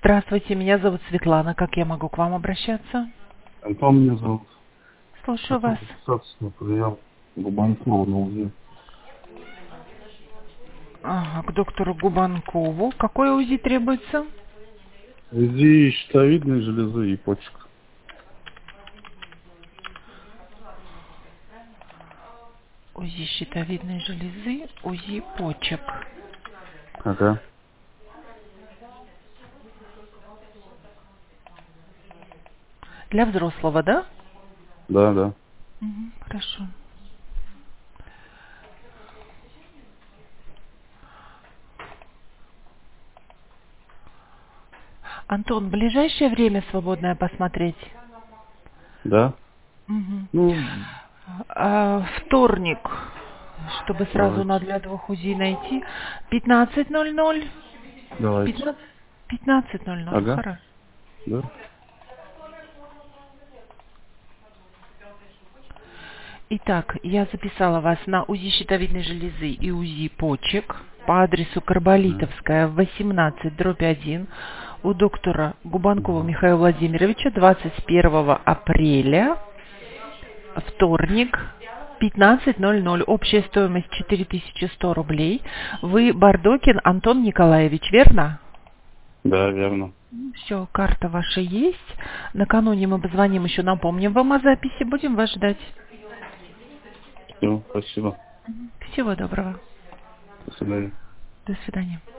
Здравствуйте, меня зовут Светлана. Как я могу к вам обращаться? Антон меня зовут. Слушаю Хотел вас. записаться на прием Губанкова на УЗИ. Ага, к доктору Губанкову. Какое УЗИ требуется? УЗИ щитовидной железы и почек. УЗИ щитовидной железы, УЗИ почек. Ага. Для взрослого, да? Да, да. Хорошо. Антон, в ближайшее время свободное посмотреть? Да? Мгм. Ну, Вторник, чтобы сразу давайте. на для двух УЗИ найти. 15:00. Давайте. 15:00. Ага. Хорошо. Да? Итак, я записала вас на УЗИ щитовидной железы и УЗИ почек по адресу Ага. Карболитовская, 18/1 у доктора Губанкова Ага. Михаила Владимировича 21 апреля, вторник, 15:00. Общая стоимость 4100 рублей. Вы Бардокин Антон Николаевич, верно? Да, верно. Все, карта ваша есть. Накануне мы позвоним, еще напомним вам о записи. Будем вас ждать. Все, спасибо. Всего доброго. До свидания. До свидания.